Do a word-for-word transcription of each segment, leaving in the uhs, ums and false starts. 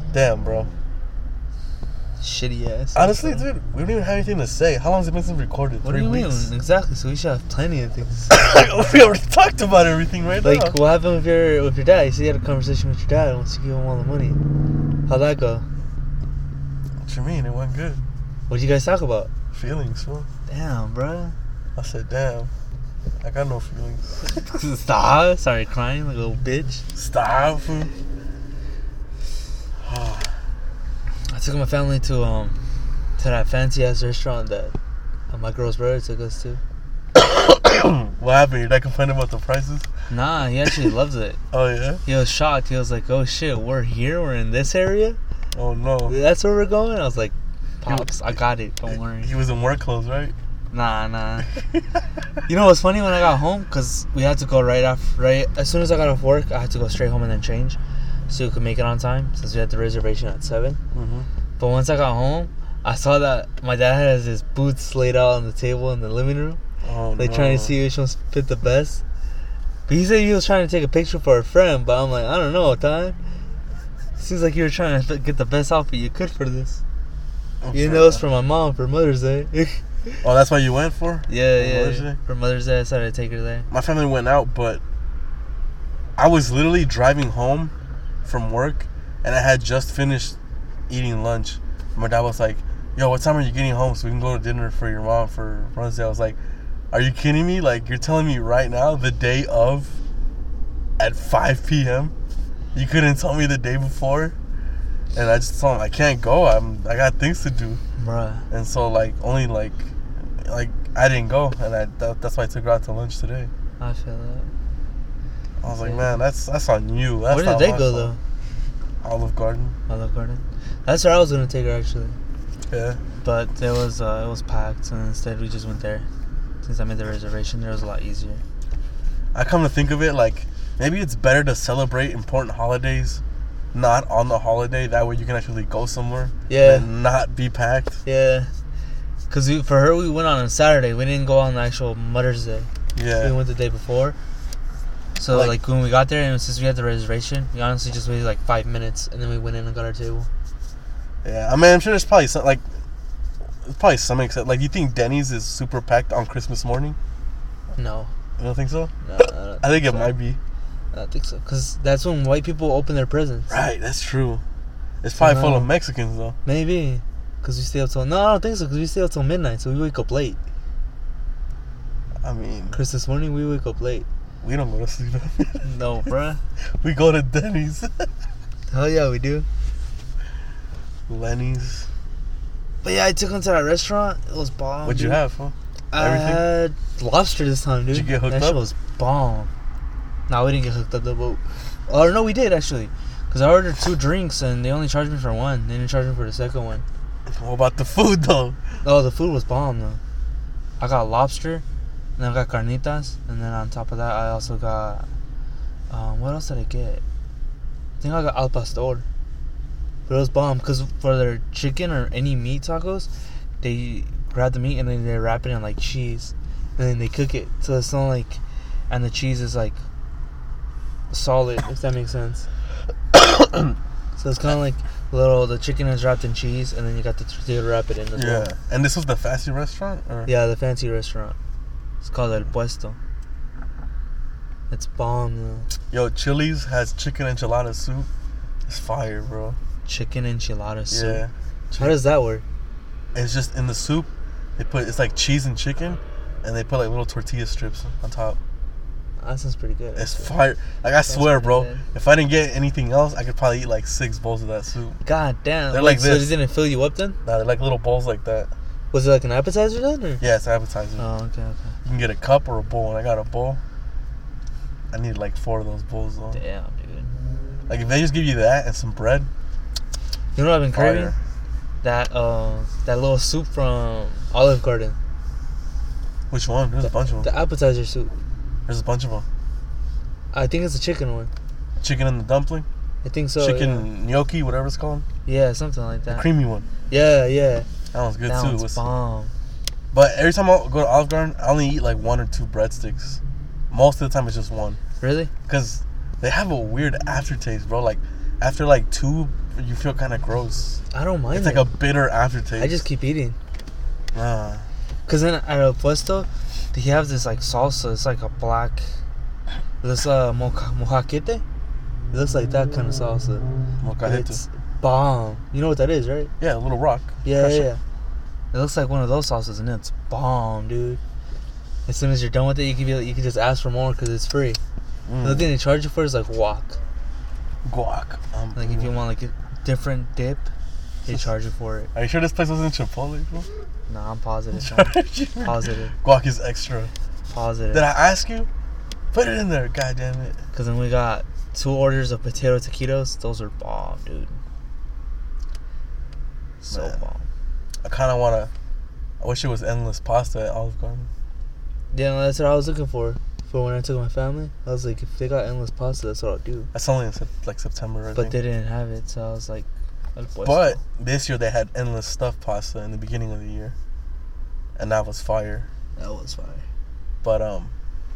Damn, bro. Shitty ass. Honestly, dude, we don't even have anything to say. How long has it been since we recorded? What Three do you weeks? mean? Exactly. So we should have plenty of things. We already talked about everything right Like, now. what happened with your with your dad? You said you had a conversation with your dad once you give him all the money. How'd that go? What you mean? It went good. What did you guys talk about? Feelings, bro. Damn, bro. I said, damn. I got no feelings. Stop. Sorry, crying like a little bitch. Stop, fool. I took my family to um to that fancy ass restaurant that uh, my girl's brother took us to. What happened? Your dad complaining about the prices? Nah, he actually loves it. Oh, yeah? He was shocked. He was like, "Oh shit, we're here. We're in this area. Oh, no. That's where we're going." I was like, "Pops, I got it. Don't worry." He was in work clothes, right? Nah, nah. You know what's funny? When I got home, cause we had to go right after, right as soon as I got off work, I had to go straight home and then change, so we could make it on time since we had the reservation at seven. Mm-hmm. But once I got home, I saw that my dad has his boots laid out on the table in the living room, Oh, like no. trying to see which ones fit the best. But he said he was trying to take a picture for a friend, but I'm like, I don't know, time. Seems like you were trying to get the best outfit you could for this. I'm You sorry. know, it's for my mom for Mother's Day. Oh, that's what you went for? Yeah, For yeah. Mother's Day? For Mother's Day, I decided to take her there. My family went out, but I was literally driving home from work, and I had just finished eating lunch. My dad was like, "Yo, what time are you getting home so we can go to dinner for your mom for Mother's Day?" I was like, "Are you kidding me? Like, you're telling me right now, the day of, at five p.m., you couldn't tell me the day before?" And I just told him, "I can't go. I'm I got things to do." Bruh. And so, like, only like, like I didn't go, and I that, that's why I took her out to lunch today. I feel that. I was like, Yeah. man, that's that's on you. That's Where did not they my go, fault. Olive Garden. though? Olive Garden. That's where I was going to take her, actually. Yeah. But it was uh, it was packed, and instead we just went there. Since I made the reservation, there was a lot easier. I come to think of it, like, maybe it's better to celebrate important holidays not on the holiday. That way you can actually go somewhere. Yeah. And not be packed. Yeah. Because for her, we went on a Saturday. We didn't go on the actual Mother's Day. Yeah. We went the day before. So, Like- like, when we got there, and since we had the reservation, we honestly just waited, like, five minutes, and then we went in and got our table. Yeah. I mean, I'm sure there's probably some, like, there's probably some except, like, you think Denny's is super packed on Christmas morning? No. You don't think so? No, I don't I think it so. might be. I don't think so. Because that's when white people open their presents. Right, that's true. It's probably So full no. of Mexicans, though. Maybe. Because we stay up till... No, I don't think so. Because we stay up till midnight, so we wake up late. I mean, Christmas morning, we wake up late. we don't go to sleep. No, bruh. We go to Denny's. Hell yeah, we do. Lenny's. But yeah, I took him to that restaurant. It was bomb. What'd you dude. have, huh? I Everything? had lobster this time, dude. Did you get hooked that up? shit was bomb. No, we didn't get hooked up though. But, or no, we did actually. Because I ordered two drinks and they only charged me for one. They didn't charge me for the second one. What about the food, though? Oh, the food was bomb though. I got lobster, and then I got carnitas, and then on top of that, I also got. Um, what else did I get? I think I got al pastor. But it was bomb because for their chicken or any meat tacos, they grab the meat and then they wrap it in like cheese, and then they cook it so it's not like, and the cheese is like solid, if that makes sense. So it's kind of like little. The chicken is wrapped in cheese, and then you got the tortilla to wrap it in as Yeah. well. And this was the fast food restaurant? Or? Yeah, the fancy restaurant. It's called El Puesto. It's bomb though. Yo, Chili's has chicken enchilada soup. It's fire, bro. Chicken enchilada soup. Yeah. How does that work? It's just in the soup. They put it's like cheese and chicken, and they put like little tortilla strips on top. That sounds pretty good. It's actually. fire. Like I Sounds swear, pretty bro. good. If I didn't get anything else, I could probably eat like six bowls of that soup. God damn. They're Wait, like so this. it didn't fill you up then? Nah, they're like little bowls like that. Was it like an appetizer then? Or? Yeah, it's an appetizer. Oh, okay, okay. You can get a cup or a bowl, and I got a bowl. I need like four of those bowls though. Damn, dude. Like if they just give you that and some bread, You know what I've been craving? fire. That uh, that little soup from Olive Garden. Which one? There's a bunch of them. The appetizer soup. There's a bunch of them. I think it's a chicken one. Chicken in the dumpling, I think so. chicken gnocchi, whatever it's called, Yeah, yeah something like the that. creamy one. Yeah, yeah. That one's good that too. one's With- bomb. But every time I go to Olive Garden, I only eat like one or two breadsticks. Most of the time, it's just one. Really? Because they have a weird aftertaste, bro. Like, after like two, you feel kind of gross. I don't mind. It's it. like a bitter aftertaste. I just keep eating. Ah. Cause then at El Puesto, he have this like salsa. It's like a black. This uh moja, mojaquete. It looks like that kind of salsa. Mocajete. It's bomb. You know what that is, right? Yeah, a little rock. Yeah, Crush yeah, it. yeah. It looks like one of those sauces, and it's bomb, dude. As soon as you're done with it, you can be like, you can just ask for more because it's free. Mm. The only thing they charge you for is like guac. Guac. Um, Like if you want like a different dip, they charge you for it. Are you sure this place wasn't Chipotle, bro? Nah, I'm positive. man. Positive. Guac is extra. Positive. Did I ask you? Put it in there, god damn it. Because then we got two orders of potato taquitos. Those are bomb, dude. So Man. bomb. I kind of want to. I wish it was endless pasta at Olive Garden. Yeah, no, that's what I was looking for. For when I took my family, I was like, if they got endless pasta, that's what I'll do. That's only in sep- like September, I But think. they didn't have it, so I was like, El Puesto. But this year they had endless stuffed pasta in the beginning of the year, and that was fire. That was fire. But um,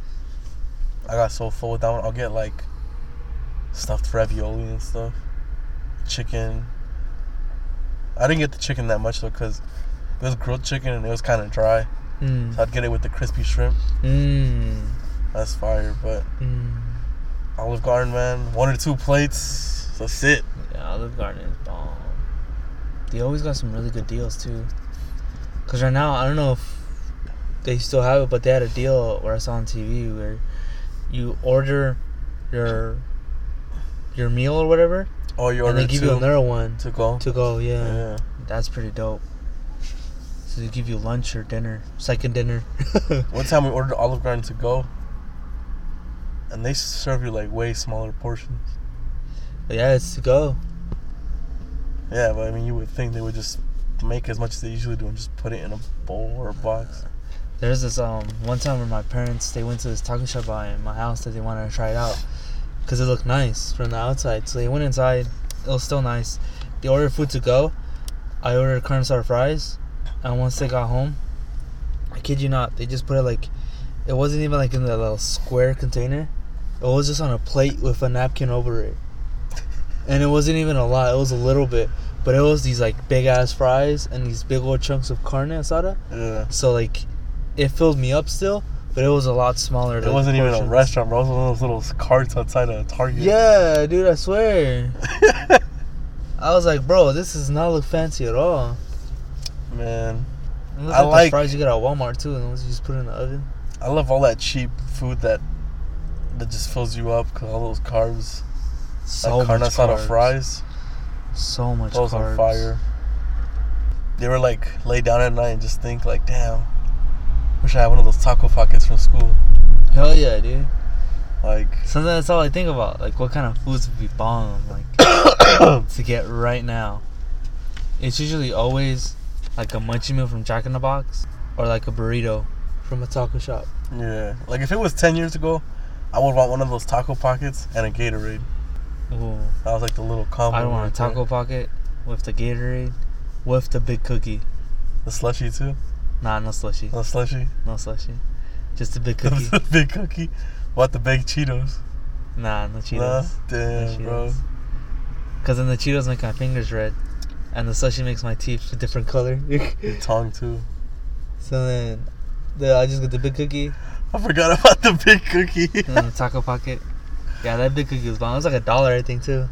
I got so full with that one. I'll get like stuffed ravioli and stuff, chicken. I didn't get the chicken that much though, cause it was grilled chicken and it was kind of dry. Mm. So I'd get it with the crispy shrimp. Mm. That's fire. But Mm. Olive Garden, man, one or two plates. That's it. Yeah, Olive Garden is bomb. They always got some really good deals too. Cause right now, I don't know if they still have it, but they had a deal where I saw on T V where you order your your meal or whatever, Oh, you and ordered they give two you another one to go. to go. Yeah, Yeah. that's pretty dope. So they give you lunch or dinner, second dinner. One time we ordered Olive Garden to go, and they serve you like way smaller portions. Yeah, it's to go. Yeah, but I mean, you would think they would just make as much as they usually do and just put it in a bowl or a box. There's this um one time where my parents, they went to this taco shop by my house that they wanted to try it out because it looked nice from the outside. So they went inside. It was still nice. They ordered food to go. I ordered carne asada fries, and once they got home, I kid you not, they just put it like, it wasn't even like in the little square container. It was just on a plate with a napkin over it, and it wasn't even a lot. It was a little bit, but it was these like big ass fries and these big old chunks of carne asada. Yeah. So like, it filled me up still, but it was a lot smaller. It like, wasn't even a portions. restaurant, bro. It was one of those little carts outside of Target. Yeah, dude, I swear. I was like, bro, this does not look fancy at all. Man, It looks I like, like- the fries you get at Walmart too, and those you just put in the oven. I love all that cheap food that that just fills you up, cause all those carbs. So like carne much asada carbs. fries. So much Those carbs. are fire. They were like lay down at night and just think like, damn, wish I had one of those taco pockets from school. Hell yeah, dude. Like, Sometimes that's all I think about. Like, what kind of foods would be bomb, like, to get right now? It's usually always like a munchie meal from Jack in the Box, or like a burrito from a taco shop. yeah. Like if it was ten years ago, I would want one of those taco pockets and a Gatorade. Ooh. That was like the little combo. I want a right there. taco pocket with the Gatorade, with the big cookie. The slushy too. Nah, no slushy. The slushy. No slushy. Just a big cookie. the big cookie. What the baked Cheetos? Nah, no Cheetos. Nah, damn, No bro. Cheetos. Cause then the Cheetos make my fingers red, and the slushy makes my teeth a different color. Your tongue too. So then, the, I just get the big cookie I forgot about the big cookie. and then the taco pocket. Yeah, that big cookie was bomb. It was like a dollar, I think, too.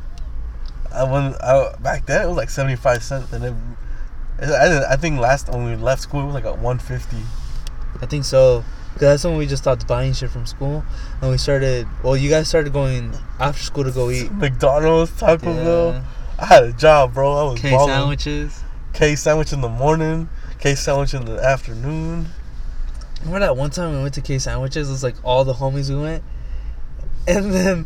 I went I, back then. It was like seventy-five cents, and it, I, I think last when we left school, it was like at one fifty. I think so. Cause that's when we just stopped buying shit from school, and we started. Well, you guys started going after school to go eat. McDonald's, Taco Yeah. Bell. I had a job, bro. I was K balling. sandwiches. K sandwich in the morning. K sandwich in the afternoon. Remember that one time we went to K sandwiches? It was like all the homies we went, and then,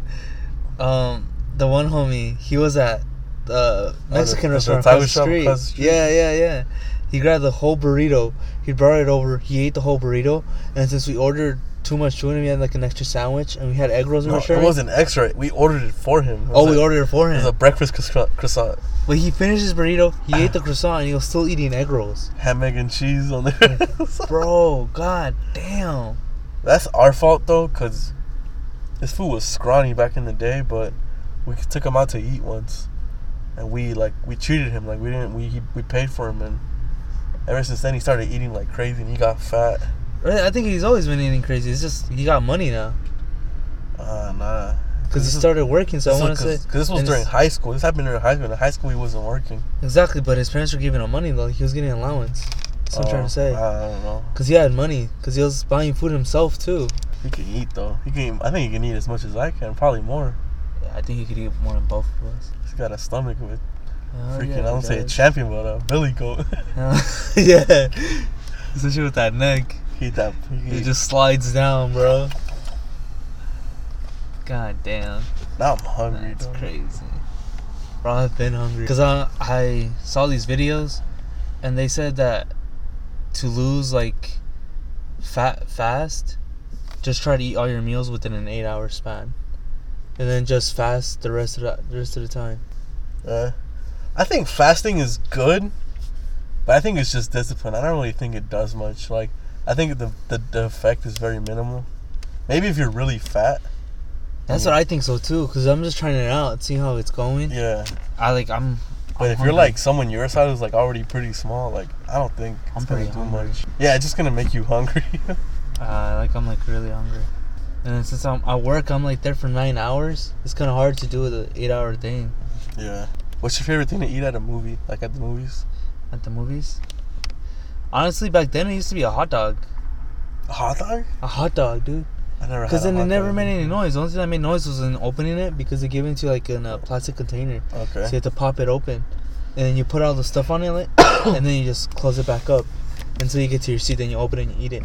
um, the one homie, he was at the Mexican the- the restaurant taco across the shop street. across the street? Yeah, yeah, yeah. He grabbed the whole burrito. He brought it over. He ate the whole burrito, and since we ordered too much tuna, we had like an extra sandwich, and we had egg rolls in No, our shirt. it wasn't extra. We ordered it for him. It Oh, was we a- ordered it for It was a him. breakfast croissant, croissant, But he finished his burrito. He ate the croissant, and he was still eating egg rolls. ham, egg, and cheese on there. Bro, god damn. That's our fault though, cause this food was scrawny back in the day. But we took him out to eat once, and we like we treated him like we didn't we he, we paid for him, and ever since then he started eating like crazy and he got fat. Right, I think he's always been eating crazy. It's just he got money now. Uh nah. Because he started working, so I want to say. Because this was during high school. This happened during high school. In high school, he wasn't working. Exactly, but his parents were giving him money though. He was getting an allowance. That's what I'm trying to say. I don't know. Because he had money. Because he was buying food himself too. He can eat though. He can. I think he can eat as much as I can. Probably more. Yeah, I think he could eat more than both of us. He's got a stomach with Oh, freaking. yeah, I don't say a does. champion, but a billy goat. Yeah, especially with that neck. He that. He, It just slides down, bro. God damn. Now I'm hungry. That's though. crazy. Bro, I've been hungry. Because I, I saw these videos, and they said that to lose, like, fat fast, just try to eat all your meals within an eight-hour span. And then just fast the rest of the, the rest of the time. Uh, I think fasting is good, but I think it's just discipline. I don't really think it does much. Like, I think the the, the effect is very minimal. Maybe if you're really fat. That's Yeah. what I think so too, because I'm just trying it out, see how it's going. Yeah. I like I'm. But I'm if hungry. you're like someone your size who's like already pretty small, like I don't think I'm it's gonna pretty do hungry. much. Yeah, it's just gonna make you hungry. uh, like I'm like really hungry, and then since I'm at work, I'm like there for nine hours. It's kind of hard to do the eight-hour thing Yeah. What's your favorite thing to eat at a movie? Like at the movies? at the movies. Honestly, back then it used to be a hot dog. A hot dog? A hot dog, dude. I never had. Because a then it hot never dog. made any noise. The only thing that made noise was in opening it because they give it to like in a plastic container. Okay. So you have to pop it open, and then you put all the stuff on it, like, and then you just close it back up until you get to your seat. Then you open it and you eat it.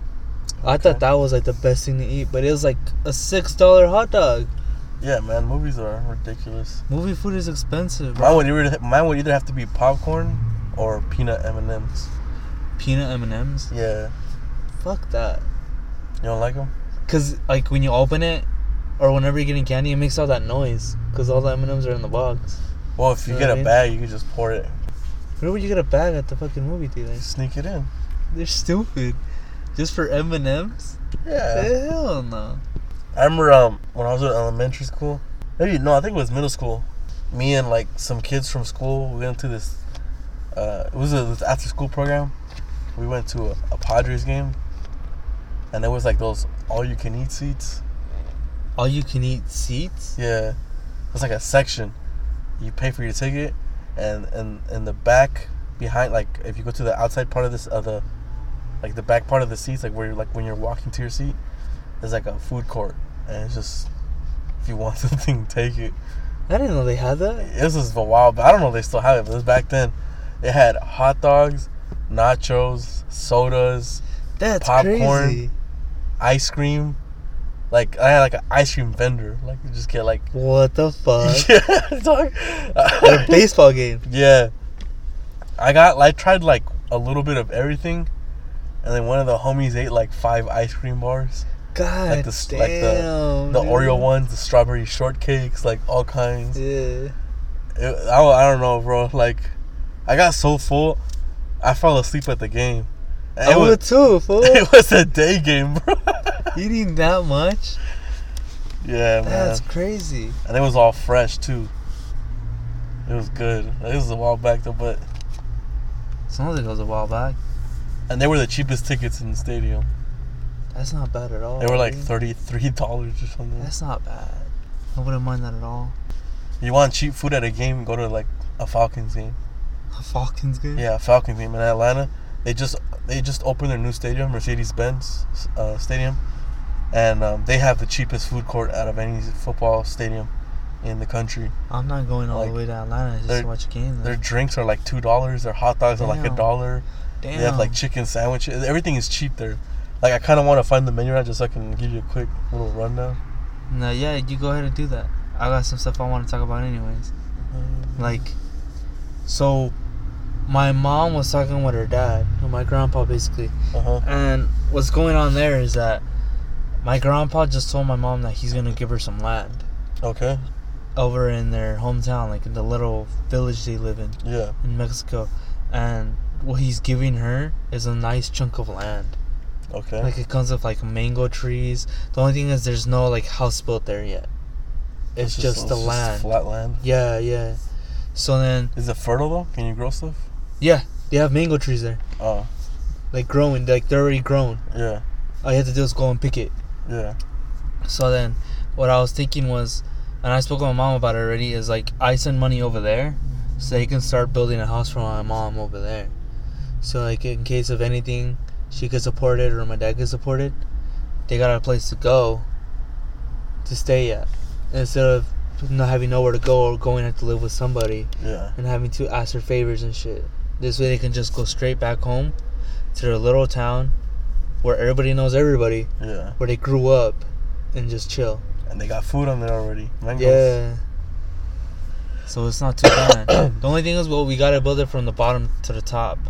I Okay. thought that was like the best thing to eat, but it was like a six dollar hot dog. Yeah, man, movies are ridiculous. Movie food is expensive, Mine bro. would either mine would either have to be popcorn or peanut M and M's. Peanut M and M's. Yeah. Fuck that. You don't like them? Cause like when you open it, or whenever you're getting candy, it makes all that noise. Cause all the M and M's are in the box. Well, if you You know get what I a mean? bag, you can just pour it. Where would you get a bag at the fucking movie theater? Sneak it in. They're stupid. Just for M and M's? Yeah. Hell no. I remember um when I was in elementary school. Maybe no, I think it was middle school. Me and like some kids from school, we went to this. Uh, it was a this after school program. We went to a, a Padres game, and there was like those all you can eat seats. All you can eat seats? Yeah, it's like a section. You pay for your ticket, and and in the back behind, like if you go to the outside part of this of the, like the back part of the seats, like where you're like when you're walking to your seat, there's like a food court, and it's just if you want something, take it. I didn't know they had that. This was a while, but I don't know if they still have it. But it was back then. It had hot dogs, nachos, sodas, That's popcorn. crazy. ice cream. Like I had like an ice cream vendor. Like you just get like What the fuck? yeah, dog. At a baseball game. Yeah, I got like tried like a little bit of everything, and then one of the homies ate like five ice cream bars, God like the damn, like the the dude. Oreo ones, the strawberry shortcakes, like all kinds. Yeah. It, I, I don't know, bro. Like I got so full, I fell asleep at the game. And I it was would too, fool. it was a day game, bro. Eating that much? Yeah, man. That's crazy. And it was all fresh too. It was good. It was a while back though, but Sounds like it was a while back. and they were the cheapest tickets in the stadium. That's not bad at all. They were like dude. thirty-three dollars or something. That's not bad. I wouldn't mind that at all. You want cheap food at a game? Go to like a Falcons game. A Falcons game? Yeah, a Falcons game in Atlanta. They just they just opened their new stadium, Mercedes-Benz uh, Stadium, and um, they have the cheapest food court out of any football stadium in the country. I'm not going all Like, the way to Atlanta just their- to watch a game. Their Then. drinks are like two dollars. Their hot dogs are like a Damn. dollar. Damn. They have like chicken sandwiches. Everything is cheap there. Like I kind of want to find the menu right just so I can give you a quick little rundown. No, yeah, you go ahead and do that. I got some stuff I want to talk about anyways. Like, so my mom was talking with her dad, or my grandpa basically. Uh huh. And what's going on there is that my grandpa just told my mom that he's going to give her some land Okay. over in their hometown, like in the little village they live in, Yeah. in Mexico. And what he's giving her is a nice chunk of land. Okay. Like it comes with like mango trees. The only thing is there's no like house built there yet. It's, It's just the it's land. flat land. Yeah, yeah. So then, Is it fertile though? Can you grow stuff? yeah, they have mango trees there, Oh, like growing, like they're already grown. yeah, All you have to do is go and pick it. yeah, So then, what I was thinking was, and I spoke with my mom about it already, is like I send money over there, so they can start building a house for my mom over there. So like in case of anything, she could support it or my dad could support it. They got a place to go, to stay at, instead of not having nowhere to go or going to have to live with somebody yeah. and having to ask for favors and shit. This way they can just go straight back home to their little town where everybody knows everybody, Yeah. where they grew up, and just chill. And they got food on there already. Mangoes. Yeah. So it's not too bad. The only thing is, well, we gotta build it from the bottom to the top.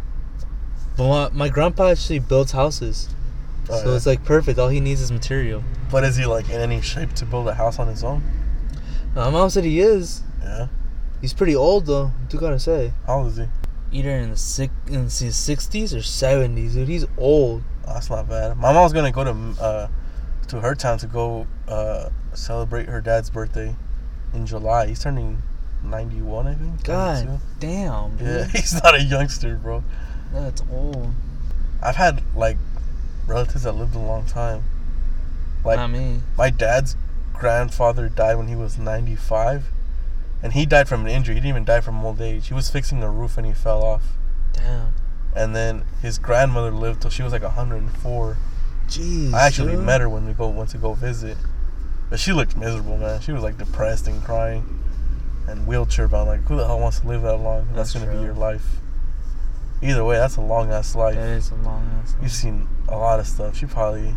But my, my grandpa actually builds houses, Oh, so yeah. it's like perfect. All he needs is material. But is he like in any shape to build a house on his own? My mom said he is. Yeah. He's pretty old though. I do gotta say. How old is he? Either in the six, in his sixties or seventies, dude. He's old. Oh, that's not bad. My mom's gonna go to uh to her town to go uh celebrate her dad's birthday in July. He's turning ninety-one, I think. God ninety-two. damn, dude. Yeah, he's not a youngster, bro. That's old. I've had like relatives that lived a long time. Like Not me. my dad's grandfather died when he was ninety-five, and he died from an injury. He didn't even die from old age. He was fixing a roof and he fell off. Damn. And then his grandmother lived till she was like one hundred four. Jeez. I actually dude. met her when we go went to go visit, but she looked miserable, man. She was like depressed and crying, and wheelchair bound. Like, who the hell wants to live that long? That's, That's gonna true. be your life. Either way, that's a long ass life. That is a long ass. You've seen a lot of stuff. She probably,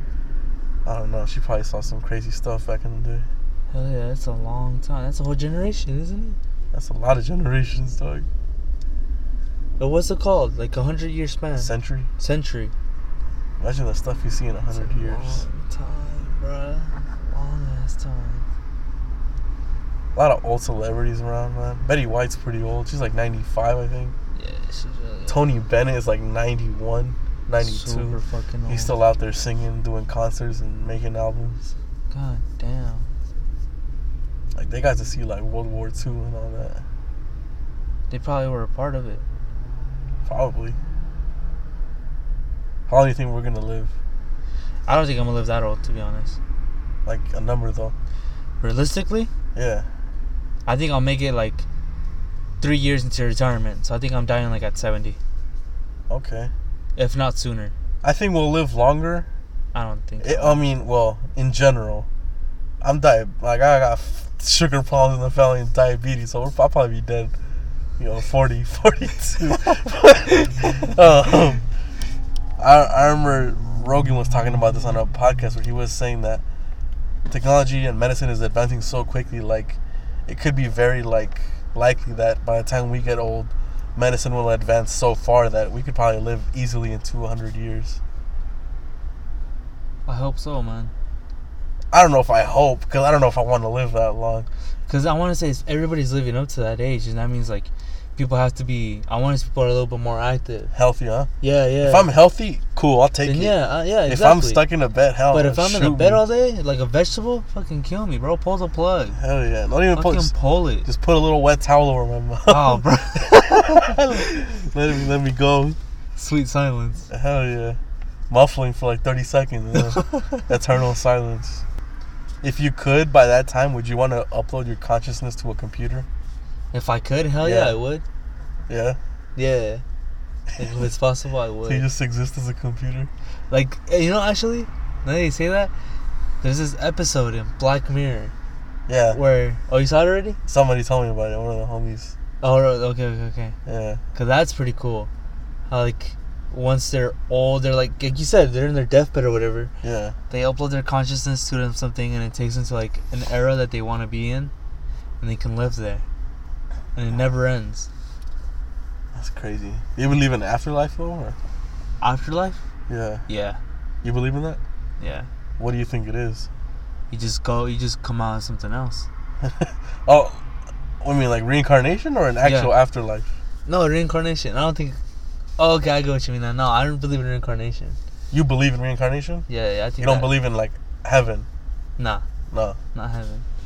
I don't know. She probably saw some crazy stuff back in the day. Hell yeah, that's a long time. That's a whole generation, isn't it? That's a lot of generations, dog. But what's it called? Like a hundred year span? Century. Century. Imagine the stuff you see in a That's a hundred years. long time, bruh. Long ass time. A lot of old celebrities around, man. Betty White's pretty old. She's like ninety-five, I think. Yeah, she's really Tony Bennett is like ninety-one, ninety-two. super fucking old. He's still out there singing, doing concerts, and making albums. God damn. Like, they got to see like World War Two and all that. They probably were a part of it. Probably. How long do you think we're gonna live? I don't think I'm gonna live that old, to be honest. Like a number though. Realistically, Yeah. I think I'll make it like three years into retirement. So I think I'm dying like at seventy, Okay. if not sooner. I think we'll live longer. I don't think. It, so. I mean, well, in general, I'm di- like I got f- sugar problems in the family and diabetes, so I'll probably be dead. You know, forty, forty-two. um, I I remember Rogan was talking about this on a podcast where he was saying that technology and medicine is advancing so quickly, like it could be very like likely that by the time we get old, medicine will advance so far that we could probably live easily in two hundred years. I hope so, man. I don't know if I hope, because I don't know if I want to live that long. Because I want to say everybody's living up to that age, and that means like people have to be. I want to see people are a little bit more active. Healthy, huh? Yeah, yeah. If I'm healthy, cool, I'll take then it. yeah, uh, yeah, exactly. If I'm stuck in a bed, hell, But if I'm in a shoot bed me. all day, like a vegetable, fucking kill me, bro. Pull the plug. Hell yeah. Don't even Fucking put, just, pull it. just put a little wet towel over my mouth. Oh, bro. let, me, let me go. Sweet silence. Hell yeah. Muffling for like thirty seconds. You know? Eternal silence. If you could, by that time, would you want to upload your consciousness to a computer? If I could, hell yeah, Yeah. I would. Yeah. Yeah. Like, if it's possible, I would. So you just exist as a computer? Like, you know, actually, now that you say that, there's this episode in Black Mirror Yeah. where. Oh, you saw it already? Somebody told me about it. One of the homies. Oh, okay, okay, okay. Yeah. Because that's pretty cool. How, like, once they're old, they're like, like you said, they're in their deathbed or whatever. Yeah. They upload their consciousness to them something, and it takes them to, like, an era that they want to be in, and they can live there. And it never ends. That's crazy. You believe in afterlife though? Or? Afterlife? Yeah. Yeah. You believe in that? Yeah. What do you think it is? You just go, you just come out as something else. Oh, what do you mean, like reincarnation or an actual Yeah. afterlife? No, reincarnation. I don't think. Oh, okay, I get what you mean now. No, I don't believe in reincarnation. You believe in reincarnation? Yeah, yeah, I think You don't that- believe in like heaven? Nah, No. not heaven.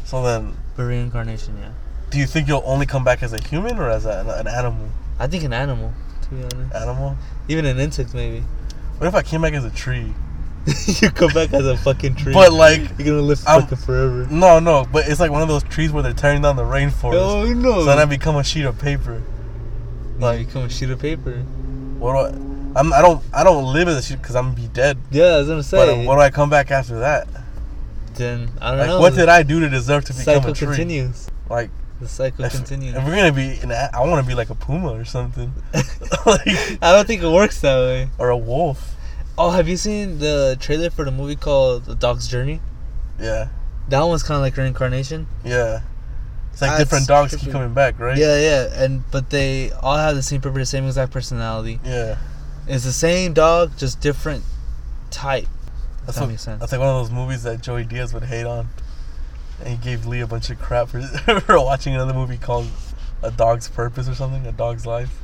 So then, But reincarnation, yeah. do you think you'll only come back as a human or as a, an animal? I think an animal, to be honest. Animal? Even an insect, maybe. What if I came back as a tree? You come back as a fucking tree. But like, you're gonna live I'm- fucking forever. No, no, but it's like one of those trees where they're tearing down the rainforest. Oh no! So then I become a sheet of paper. Like, you become a sheet of paper. What do I? I'm. I don't. I don't live as a sheet because I'm gonna be dead. Yeah, I was gonna say. But uh, what do I come back after that? Then I don't Like, know. what did I do to deserve to become cycle a tree? continues. Like, The cycle if, continues. if we're gonna be, an, a- I want to be like a puma or something, like, I don't think it works that way. or a wolf. Oh, have you seen the trailer for the movie called The Dog's Journey? Yeah, That one's kind of like reincarnation. yeah. It's like That's different dogs keep trippy. coming back, right? Yeah, yeah, and but they all have the same purpose, the same exact personality. Yeah. It's the same dog, just different type. If That's that what, makes sense. That's like one of those movies that Joey Diaz would hate on. And he gave Lee a bunch of crap for, for watching another movie called A Dog's Purpose or something, A Dog's Life.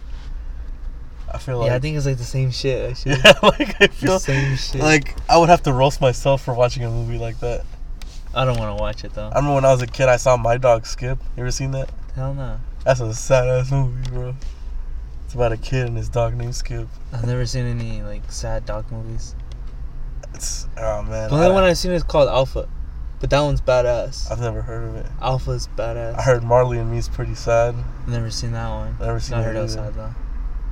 I feel like... Yeah, I think it's like the same shit. Actually. Yeah, like I The feel same shit. like I would have to roast myself for watching a movie like that. I don't want to watch it though. I remember when I was a kid, I saw My Dog Skip. You ever seen that? Hell no. That's a sad ass movie, bro. It's about a kid and his dog named Skip. I've never seen any like sad dog movies. It's oh man. The only I, one I've seen is called Alpha, but that one's badass. I've never heard of it. Alpha's badass. I heard Marley and Me's pretty sad. Never seen that one. Never seen Not it heard it was either. sad though.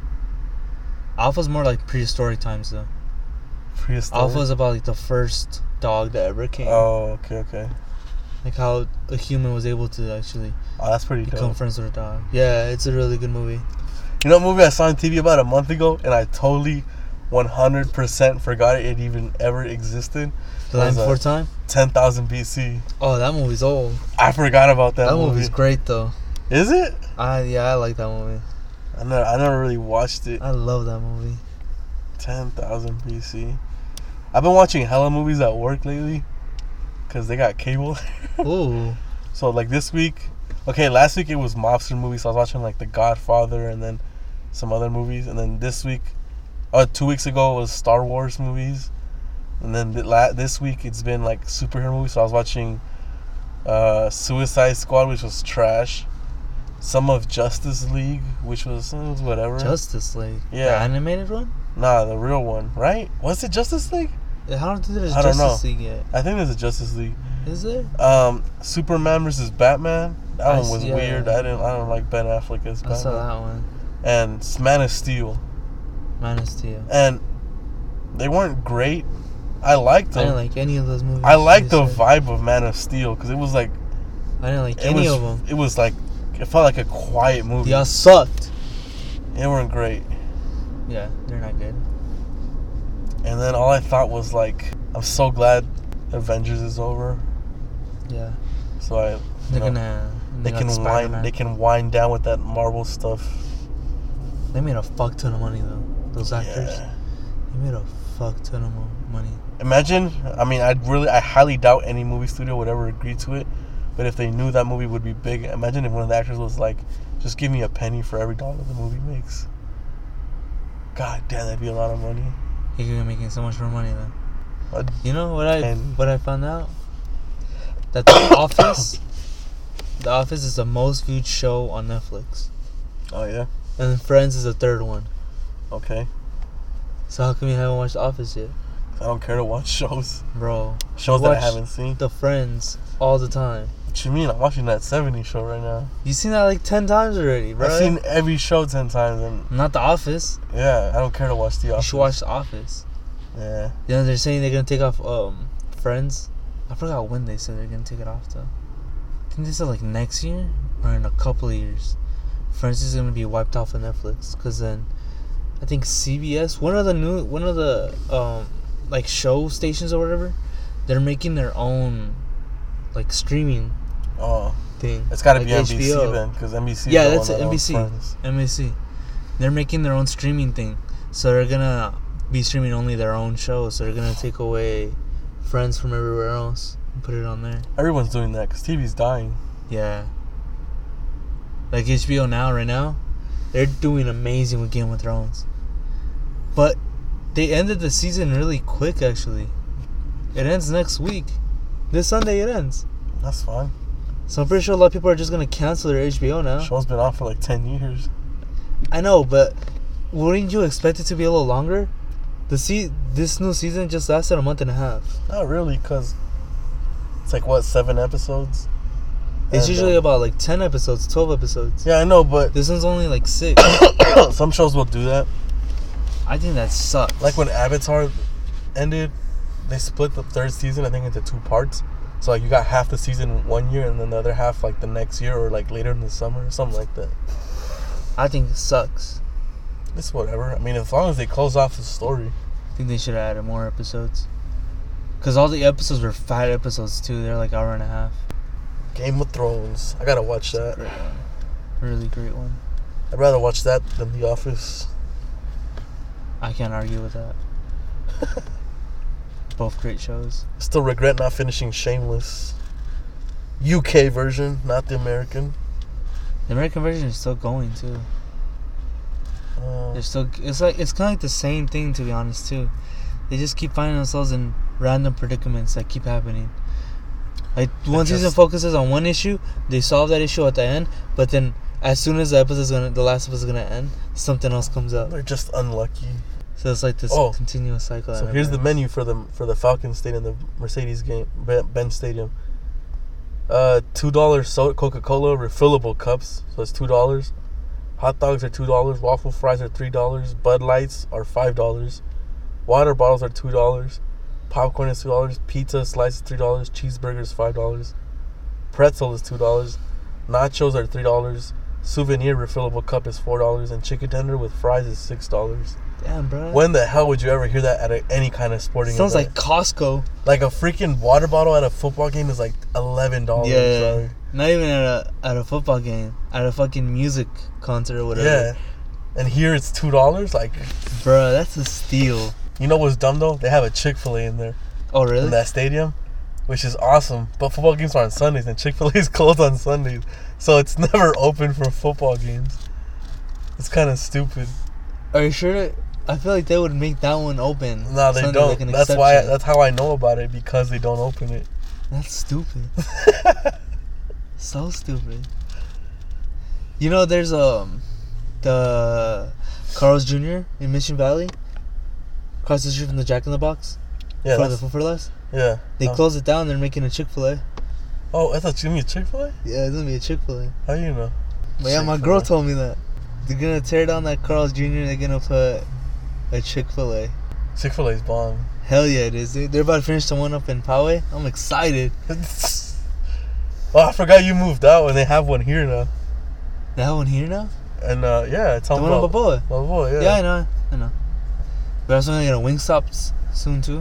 Alpha's more like prehistoric times though. Prehistoric. Alpha's about like the first dog that ever came. Oh, okay, okay. Like how a human was able to actually Oh, that's pretty become dope. friends with a dog. Yeah, it's a really good movie. You know what movie I saw on T V about a month ago, and I totally, one hundred percent forgot it even ever existed. The Land Was, uh, Before Time. ten thousand B C. Oh, that movie's old. I forgot about that, That, movie. movie's great though. Is it? I yeah, I like that movie. I never, I never really watched it. I love that movie. ten thousand B C. I've been watching hella movies at work lately, cause they got cable. Ooh. So like this week, okay, last week it was mobster movies. So I was watching like The Godfather and then some other movies, and then this week, uh, two weeks ago it was Star Wars movies, and then th- la- this week it's been like superhero movies. So I was watching uh, Suicide Squad, which was trash. Some of Justice League, which was, it was whatever. Justice League. Yeah. The animated one? nah, the real one, right? Was it Justice League? I don't think there's I don't Justice know. League yet. I think there's a Justice League. Is there? Um, Superman versus Batman. That I one was see, yeah. weird. I didn't. I don't like Ben Affleck as I Batman. saw that one. And Man of Steel. Man of Steel. And they weren't great. I liked I them. didn't like any of those movies. I liked you the said. vibe of Man of Steel because it was like I didn't like it any was. of them. It was like it felt like a quiet movie. Y'all sucked. They weren't great. Yeah, they're not good. And then all I thought was like, I'm so glad Avengers is over. Yeah. So I, you They're know, gonna. they got can Spider-Man. wind. They can wind down with that Marvel stuff. They made a fuck ton of money though. Those actors. Yeah. They made a fuck ton of mo- money. Imagine, I mean, I really, I highly doubt any movie studio would ever agree to it. But if they knew that movie would be big, imagine if one of the actors was like, just give me a penny for every dollar the movie makes. God damn, that'd be a lot of money. He could be making so much more money then. I'd- You know what I And- what I found out? That The Office, The Office is the most viewed show on Netflix, Oh, yeah? and Friends is the third one. Okay. So how come you haven't watched The Office yet, I don't care to watch shows. bro? Shows You that I watch haven't seen. The Friends all the time. What you mean? I'm watching that seventies show right now. You seen that like ten times already, bro. I've seen every show ten times, and Not The Office. yeah, I don't care to watch The You Office. should watch The Office. Yeah. You know they're saying they're gonna take off um Friends. I forgot when they said they're gonna take it off though. I think they said like next year or in a couple of years. Friends is gonna be wiped off of Netflix because then I think C B S, one of the new, one of the um like show stations or whatever, they're making their own like streaming Oh, thing. it's got to like be N B C H B O. then, because N B C. Yeah, is the that's one that N B owns C. Friends. N B C. They're making their own streaming thing, so they're gonna be streaming only their own shows. So they're gonna take away Friends from everywhere else and put it on there. Everyone's doing that because T V's dying. Yeah. Like H B O now, right now, they're doing amazing with Game of Thrones. But they ended the season really quick, actually. It ends next week. This Sunday it ends. That's fine. So I'm pretty sure a lot of people are just gonna cancel their H B O now. Show's been off for like ten years. I know, but wouldn't you expect it to be a little longer? The se- This new season just lasted a month and a half. Not really, because it's like, what, seven episodes? It's And, usually uh, about like ten episodes, twelve episodes. Yeah, I know, but This one's only like six. some shows will do that. I think that sucks. Like when Avatar ended, they split the third season, I think, into two parts. So like you got half the season one year and then the other half like the next year or like later in the summer or something like that. I think it sucks. It's whatever. I mean, as long as they close off the story. I think they should have added more episodes. Because all the episodes were fat episodes too. They're like hour and a half. Game of Thrones. I gotta watch that. Great one. Really great one. I'd rather watch that than The Office. I can't argue with that. Both great shows. Still regret not finishing Shameless. U K version, not the American. The American version is still going too. Uh, They're still. It's like it's kind of like the same thing, to be honest too. They just keep finding themselves in random predicaments that keep happening. Like one just- season focuses on one issue, they solve that issue at the end, but then as soon as the episode's gonna, the last episode's gonna end, something else comes up. they're just unlucky. So it's like this Oh. continuous cycle. So that here's the happens. menu for the for the Falcons Stadium, the Mercedes game, Ben Ben Stadium. Uh, two dollars soda, Coca-Cola refillable cups, so it's two dollars. Hot dogs are two dollars. Waffle fries are three dollars. Bud Lights are five dollars. Water bottles are two dollars. Popcorn is two dollars. Pizza slices three dollars. Cheeseburgers five dollars. Pretzel is two dollars. Nachos are three dollars. Souvenir refillable cup is four dollars, and chicken tender with fries is six dollars. Damn, bro. When the hell would you ever hear that at a, any kind of sporting Sounds event? like Costco. Like a freaking water bottle at a football game is like eleven dollars. Yeah, Bro. not even at a at a football game, at a fucking music concert or whatever. Yeah, and here it's two dollars. Like, Bro, that's a steal. you know what's dumb though? They have a Chick-fil-A in there Oh really? in that stadium, which is awesome. But football games are on Sundays, and Chick-fil-A is closed on Sundays, so it's never open for football games. It's kind of stupid. Are you sure? That, I feel like they would make that one open. No, they Sunday, don't. like an that's why. exception. That's how I know about it, because they don't open it. That's stupid. So stupid. You know, there's um the Carl's Junior in Mission Valley, across the street from the Jack in the Box, Yeah, in front of that's, the Food for Less. yeah. They oh. closed it down. They're making a Chick-fil-A. Oh, I thought you mean Chick-fil-A. Yeah, it's gonna be a Chick-fil-A. How you know? But yeah, my Chick-fil-A. girl told me that they're gonna tear down that Carl's Junior They're gonna put a Chick-fil-A. Chick-fil-A's bomb. Hell yeah, it is. Dude. They're about to finish the one up in Poway. I'm excited. Oh, I forgot you moved out, and they have one here now. They have one here now. And uh, yeah, it's The on one in Balboa. Balboa, yeah. Yeah, I know. I know. We're also gonna get a Wingstop s- soon too.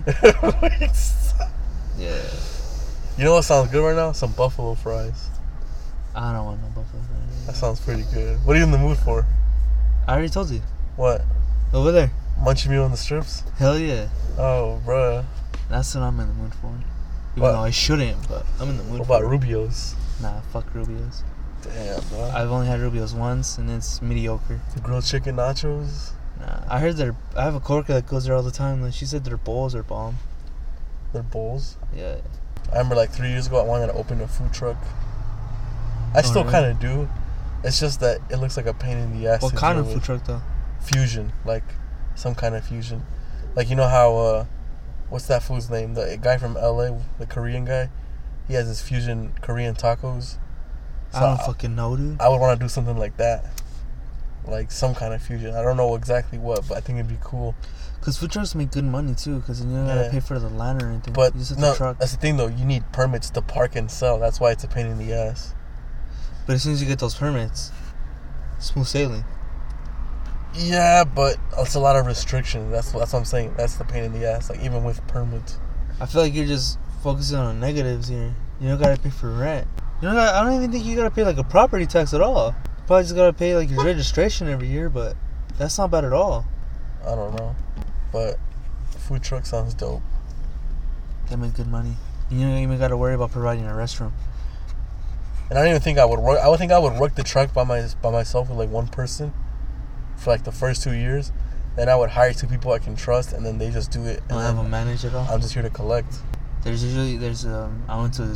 Yeah. You know what sounds good right now? Some buffalo fries. I don't want no buffalo fries. That sounds pretty good. What are you in the mood for? I already told you. What? Over there. Munchie meal on the strips? Hell yeah. Oh, bruh. That's what I'm in the mood for. Even What? though I shouldn't, but I'm in the mood What for about it. Rubio's? Nah, fuck Rubio's. Damn, bro. I've only had Rubio's once, and it's mediocre. Grilled chicken nachos? Nah, I heard they're. I have a coworker that goes there all the time. And she said their bowls are bomb. They're bowls. Yeah. I remember like three years ago I wanted to open a food truck. I Oh, still really? kind of do. It's just that it looks like a pain in the ass. What to kind deal of food with. truck though? Fusion, like some kind of fusion. Like, you know how uh what's that food's name? The guy from L A, the Korean guy. He has his fusion Korean tacos. I don't fucking know, dude. I would want to do something like that. Like some kind of fusion. I don't know exactly what, but I think it'd be cool. Cause food trucks make good money too. Cause then you don't gotta Yeah. pay for the land or anything. But you just have no, the truck. that's the thing though. You need permits to park and sell. That's why it's a pain in the ass. But as soon as you get those permits, smooth sailing. Yeah, but it's a lot of restrictions. That's that's what I'm saying. That's the pain in the ass. Like even with permits. I feel like you're just focusing on negatives here. You don't gotta pay for rent. You know, I don't even think you gotta pay like a property tax at all. You probably just gotta pay like your registration every year, but that's not bad at all. I don't know, but food truck sounds dope. They make good money. And you don't even gotta worry about providing a restroom. And I don't even think I would work. I would think I would work the truck by my by myself with like one person for like the first two years. Then I would hire two people I can trust, and then they just do it. Don't And have then them manage it all. I'm just here to collect. There's usually there's um I went to this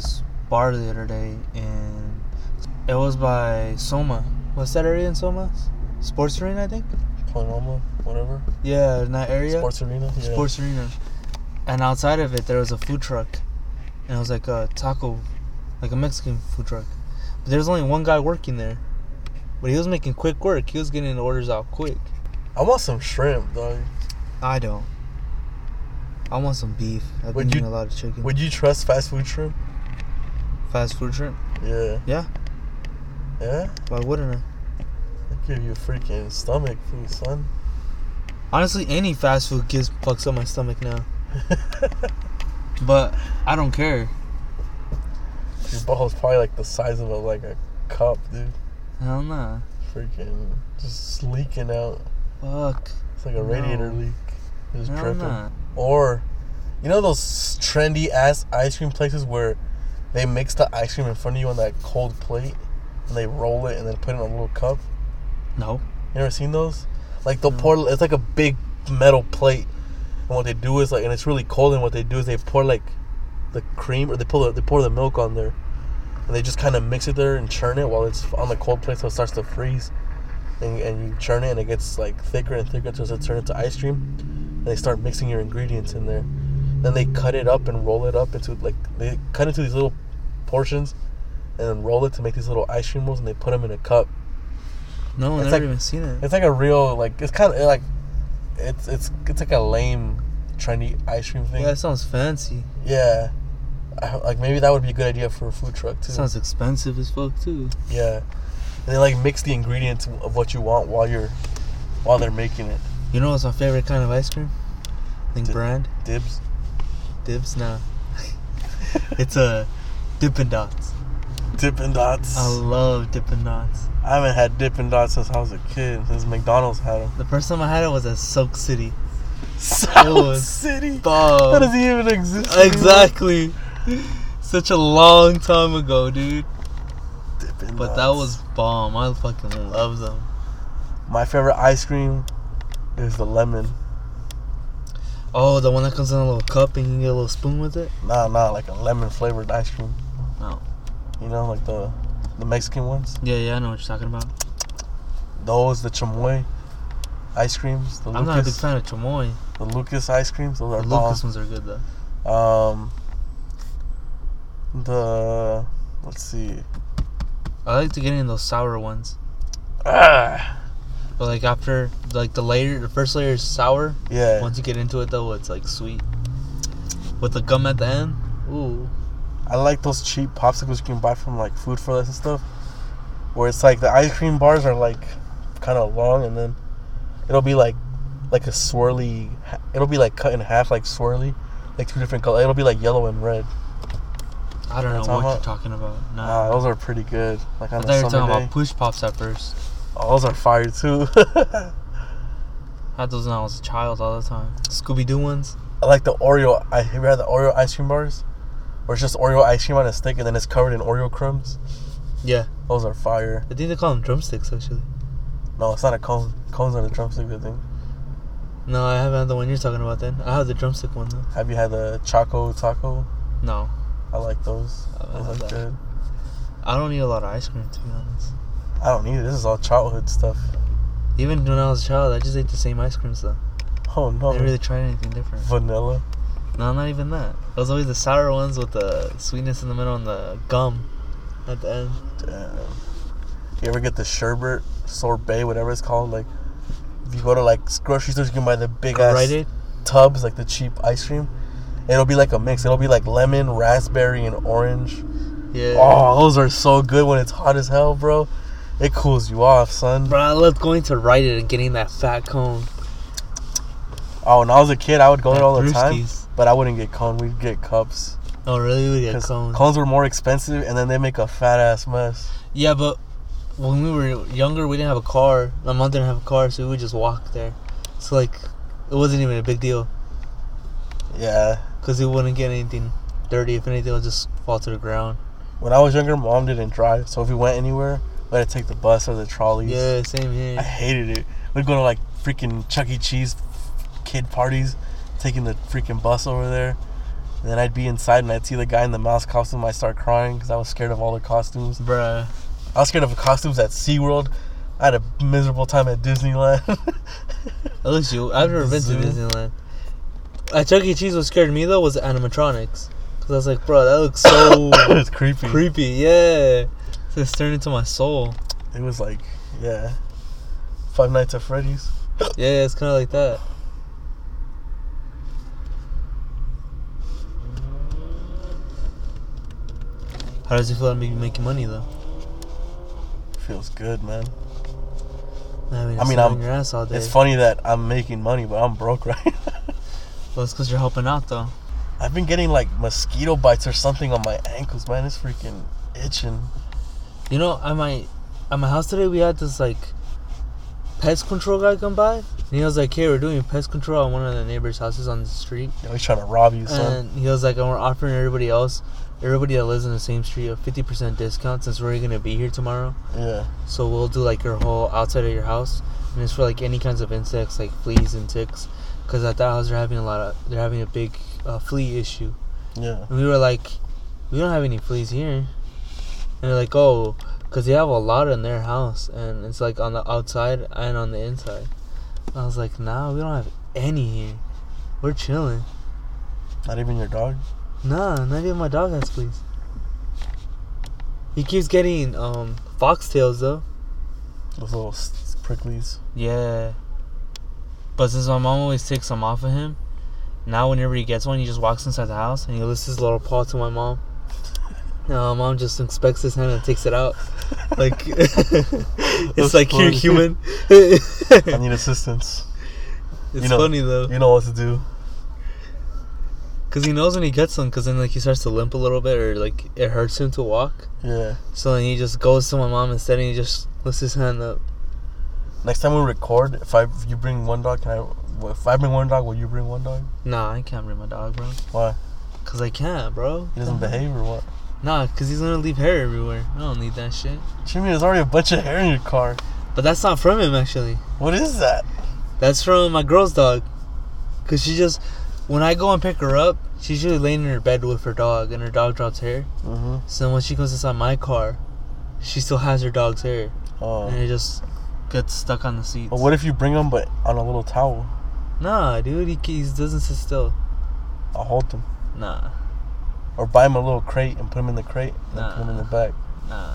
bar the other day, and it was by Soma. What's that area in Soma? Sports Arena, I think. Paloma, whatever. Yeah, in that area. Sports Arena. Yeah. Sports Arena. And outside of it, there was a food truck, and it was like a taco, like a Mexican food truck. But there was only one guy working there, but he was making quick work. He was getting the orders out quick. I want some shrimp, dog. I don't. I want some beef. I've Would been you- eating a lot of chicken. Would you trust fast food shrimp? Fast food shrimp? Yeah. Yeah. Yeah? Why wouldn't I? They give you a freaking stomach food, son. Honestly, any fast food gives fucks up my stomach now. But I don't care. Your butthole's probably like the size of a like a cup, dude. Hell nah. Freaking just leaking out. Fuck. It's like a No. radiator leak. Just Hell dripping. nah. Or, you know those trendy ass ice cream places where they mix the ice cream in front of you on that cold plate and they roll it and then put it in a little cup? No. You ever seen those? Like they'll No. pour, it's like a big metal plate, and what they do is like, and it's really cold, and what they do is they pour like the cream, or they pour the, they pour the milk on there, and they just kind of mix it there and churn it while it's on the cold plate so it starts to freeze, and, and you churn it and it gets like thicker and thicker until it turns into ice cream, and they start mixing your ingredients in there. Then they cut it up and roll it up into like, they cut into these little portions and then roll it to make these little ice cream rolls, and they put them in a cup. No, I've It's never like- even seen it. It's like a real, like, it's kind of like, it's it's it's like a lame, trendy ice cream thing. Yeah, it sounds fancy. Yeah. I, like, maybe that would be a good idea for a food truck, too. Sounds expensive as fuck too. Yeah. And they, like, mix the ingredients of what you want while you're, while they're making it. You know what's my favorite kind of ice cream? I think Di- brand. Dibs. Dibs? Nah. It's a Dippin' Dots. Dippin' Dots. I love Dippin' Dots. I haven't had Dippin' Dots since I was a kid, since McDonald's had them. The first time I had it was at Soak City. South was City? Bomb. How does he even exist anymore? Exactly. Such a long time ago, dude. Dippin' But Dots. that was bomb. I fucking love them. My favorite ice cream is the lemon. Oh, the one that comes in a little cup and you can get a little spoon with it? Nah, nah, like a lemon flavored ice cream. No. You know, like the the Mexican ones. Yeah, yeah, I know what you're talking about. Those, the chamoy ice creams. The I'm not a big Lucas, fan of chamoy. the Lucas ice creams. Those The are Lucas bomb. ones are good though. Um, the let's see. I like to get in those sour ones. Ah, But like after, like the layer, the first layer is sour. yeah. Once you get into it though, it's like sweet. With the gum at the end. Ooh. I like those cheap popsicles you can buy from like Food for Less and stuff, where it's like the ice cream bars are like kind of long, and then it'll be like like a swirly. It'll be like cut in half, like swirly, like two different colors. It'll be like yellow and red. I don't know That's what how- you're talking about. Nah. Ah, those are pretty good. Like I on thought a you were summer talking day. about push pops at first. Oh, those are fire too. I had those when I was a child all the time. Scooby Doo ones. I like the Oreo. I have you had the Oreo ice cream bars, where it's just Oreo ice cream on a stick and then it's covered in Oreo crumbs. Yeah. Those are fire. I think they call them drumsticks actually. No, it's not a cone. Cones are the drumstick, I think. No, I haven't had the one you're talking about then. I have the drumstick one though. Have you had the Choco Taco? No. I like those. I haven't Those had are that. good. I don't eat a lot of ice cream to be honest. I don't need it. This is all childhood stuff. Even when I was a child, I just ate the same ice creams though. Oh I no. didn't really try anything different. Vanilla. No, not even that. It was always the sour ones with the sweetness in the middle and the gum at the end. Damn. You ever get the sherbet, sorbet, whatever it's called? Like, if you go to like grocery stores, you can buy the big ass Rite Aid? tubs, like the cheap ice cream. It'll be like a mix. It'll be like lemon, raspberry, and orange. Yeah. Oh, those are so good when it's hot as hell, bro. It cools you off, son. Bro, I loved going to Rite Aid and getting that fat cone. Oh, when I was a kid, I would go there all the time, Brewskis. but I wouldn't get cone. We'd get cups. Oh, really? We get 'Cause cones. cones were more expensive, and then they make a fat ass mess. Yeah, but when we were younger, we didn't have a car. My mom didn't have a car, so we would just walk there. So, like, it wasn't even a big deal. Yeah. Because we wouldn't get anything dirty. If anything, it would just fall to the ground. When I was younger, mom didn't drive, so if we went anywhere, we had to take the bus or the trolleys. Yeah, same I here. hated it. We'd go to like freaking Chuck E. Cheese kid parties, taking the freaking bus over there. And then I'd be inside and I'd see the guy in the mouse costume. I'd start crying because I was scared of all the costumes. Bruh. I was scared of costumes at SeaWorld. I had a miserable time at Disneyland. At least you. I've never been to Disneyland. At Chuck E. Cheese, what scared me though was the animatronics. Because I was like, bro, that looks so it's creepy. creepy. Yeah. It's like staring into my soul. It was like, yeah. Five Nights at Freddy's. Yeah, it's kind of like that. How does it feel to be making money though? Feels good, man. I mean, I mean, I'm. your ass all day. It's funny that I'm making money, but I'm broke right now. Well, it's because you're helping out though. I've been getting like mosquito bites or something on my ankles, man. It's freaking itching. You know, at my at my house today, we had this like pest control guy come by, and he was like, "Hey, we're doing pest control on one of the neighbors' houses on the street." Yo, he's trying to rob you, son. And he was like, "And we're offering everybody else, everybody that lives in the same street, a fifty percent discount since we're gonna be here tomorrow. Yeah. So we'll do like your whole outside of your house, and it's for like any kinds of insects like fleas and ticks, because at that house they're having a lot of they're having a big uh, flea issue." Yeah. And we were like, "We don't have any fleas here," and they're like, "Oh." Because they have a lot in their house, and it's like on the outside and on the inside. I was like, nah, we don't have any here. We're chilling. Not even your dog? Nah, not even my dog has fleas. He keeps getting um foxtails, though. Those little s- pricklies. Yeah. But since my mom always takes some off of him, now whenever he gets one, he just walks inside the house, and he lifts his little paw to my mom. No, mom just inspects his hand and takes it out. Like, it's That's like funny. you're human. I need assistance. It's You know- funny though, You know what to do. cause he knows when he gets them. Cause then like he starts to limp a little bit, or like it hurts him to walk. Yeah. So then he just goes to my mom instead, and he just lifts his hand up. Next time we record, if I if you bring one dog, can I? If I bring one dog, will you bring one dog? Nah, I can't bring my dog, bro. Why? Cause I can't, bro. He doesn't behave or what? Nah, cause he's gonna leave hair everywhere. I don't need that shit. Jimmy, there's already a bunch of hair in your car. But that's not from him, actually. What is that? That's from my girl's dog. Cause she just, when I go and pick her up, she's usually laying in her bed with her dog, and her dog drops hair. Mm-hmm. So when she comes inside my car, she still has her dog's hair, Oh. and it just gets stuck on the seats. But what if you bring them, but on a little towel? Nah, dude, he, he doesn't sit still. I'll hold them. Nah, Or buy him a little crate and put him in the crate and Nah. put him in the back. nah.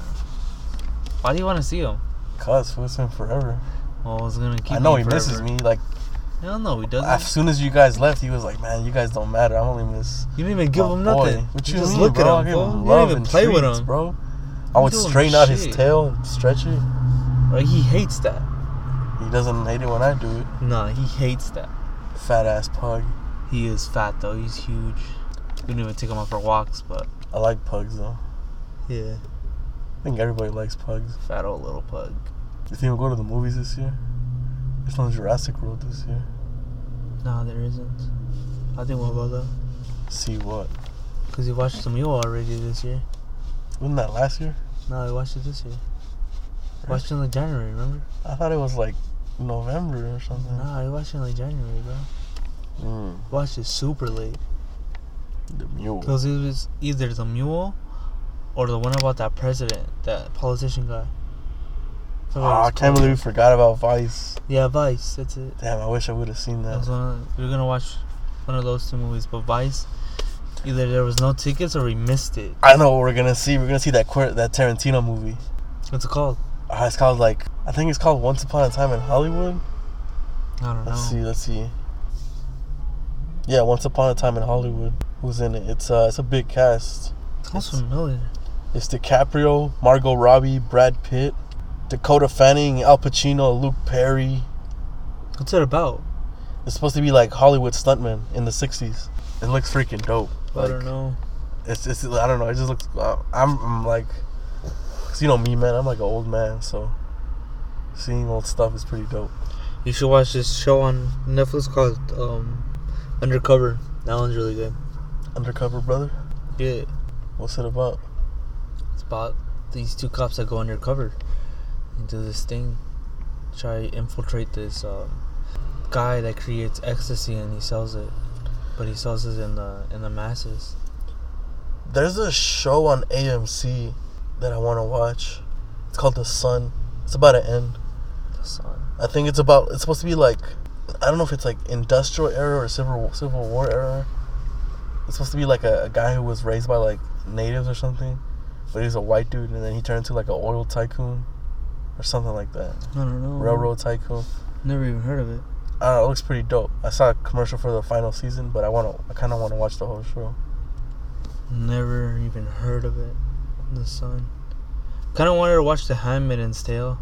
Why do you want to see him? Cuz, it's been forever. Well, it's gonna keep. I know me he misses forever. me. Like, Hell no, he doesn't. as soon as you guys left, he was like, man, you guys don't matter. I only miss You didn't even give my him boy." nothing. What you you just mean, look bro? I at him, give bro. him You love didn't even and play with treats, him, bro. I would You doing straighten out his shit. tail and stretch it. Right, he hates that. He doesn't hate it when I do it. Nah, he hates that. Fat ass pug. He is fat though. He's huge. We don't even take him out for walks, but I like pugs though. yeah, I think everybody likes pugs. fat old little pug. You think we'll go to the movies this year? There's no Jurassic World this year. No, there isn't. I think we'll go though, See what? cause we watched the Mule already this year. Wasn't that last year? No, we watched it this year. Watched it in like January, remember? I thought it was like November or something. Nah, we watched it in like January, bro. Mm, Watched it super late. the mule. Cause it was either the Mule or the one about that president, that politician guy. Oh, I can't believe we forgot about Vice. Yeah, Vice. That's it. Damn, I wish I would have seen That was that. one of, we were gonna watch one of those two movies, but Vice, either there was no tickets or we missed it. I know what we're gonna see. We're gonna see that Quir- that Tarantino movie. What's it called? Uh, it's called like I think it's called Once Upon a Time in Hollywood. I don't know. Let's see. Let's see. Yeah, Once Upon a Time in Hollywood. Who's in it? It's uh, it's a big cast. Sounds It's- familiar. It's DiCaprio, Margot Robbie, Brad Pitt, Dakota Fanning, Al Pacino, Luke Perry. What's it about? It's supposed to be like Hollywood stuntmen in the sixties. It looks freaking dope. I Like, don't know. It's, it's I don't know. It just looks. Uh, I'm, I'm like, cause you know me, man. I'm like an old man, so seeing old stuff is pretty dope. You should watch this show on Netflix called um, Undercover. That one's really good. Undercover Brother. Yeah, What's it about? it's about these two cops that go undercover and do this thing, try to infiltrate this um, guy that creates ecstasy and he sells it. but he sells it in the in the masses. There's a show on A M C that I want to watch. It's called The Sun. It's about to end. The Sun. I think it's about. It's supposed to be like, I don't know if it's like industrial era or civil Civil War era. It's supposed to be like a, a guy who was raised by like natives or something, but he's a white dude, and then he turned into like an oil tycoon or something like that. I don't know. Railroad tycoon. Never even heard of it. I don't know. It looks pretty dope. I saw a commercial for the final season, but I want to. I kind of want to watch the whole show. Never even heard of it. The Sun. Kind of wanted to watch The Handmaid's Tale.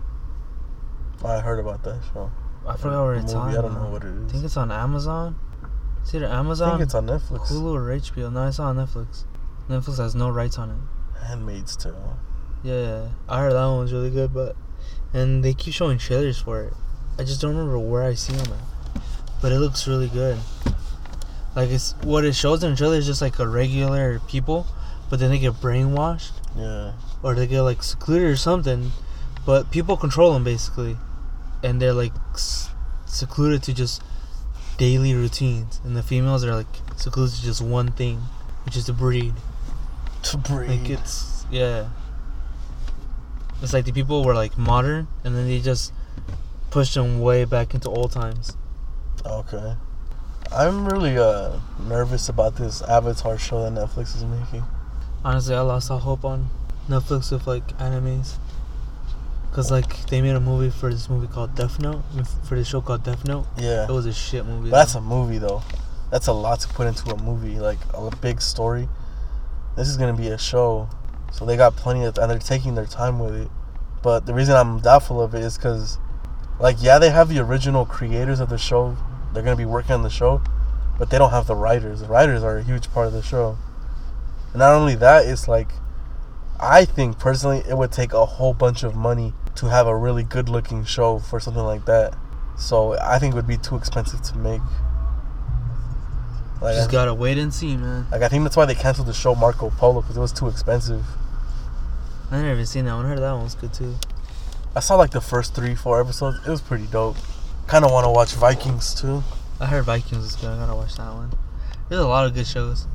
I heard about that show. I forgot where it's movie, on. I don't know what it is. I think it's on Amazon. It's either Amazon. I think it's on Netflix. Hulu or H B O. No, it's on Netflix. Netflix has no rights on it. Handmaid's Tale. Yeah, I heard that one was really good, but and they keep showing trailers for it. I just don't remember where I see them at, but it looks really good. Like it's what it shows in the trailer is just like a regular people, but then they get brainwashed. Yeah. Or they get like secluded or something, but people control them basically, and they're like s- secluded to just daily routines, and the females are like secluded to just one thing, which is to breed. To breed. Like it's yeah. It's like the people were like modern, and then they just pushed them way back into old times. Okay. I'm really uh nervous about this Avatar show that Netflix is making. Honestly, I lost all hope on Netflix with like animes, cause like they made a movie for this movie called Death Note, for this show called Death Note. Yeah. It was a shit movie. But that's a movie though. That's a lot to put into a movie, like a big story. This is gonna be a show, so they got plenty of, and they're taking their time with it. But the reason I'm doubtful of it is because, like, yeah, they have the original creators of the show. They're gonna be working on the show, but they don't have the writers. The writers are a huge part of the show. And not only that, it's like, I think personally it would take a whole bunch of money to have a really good looking show for something like that. So I think it would be too expensive to make. Like, Just gotta wait and see, man. Like I think that's why they canceled the show Marco Polo, because it was too expensive. I never even seen that one. I heard that one was good too. I saw like the first three, four episodes. It was pretty dope. Kind of want to watch Vikings too. I heard Vikings was good. I gotta watch that one. There's a lot of good shows.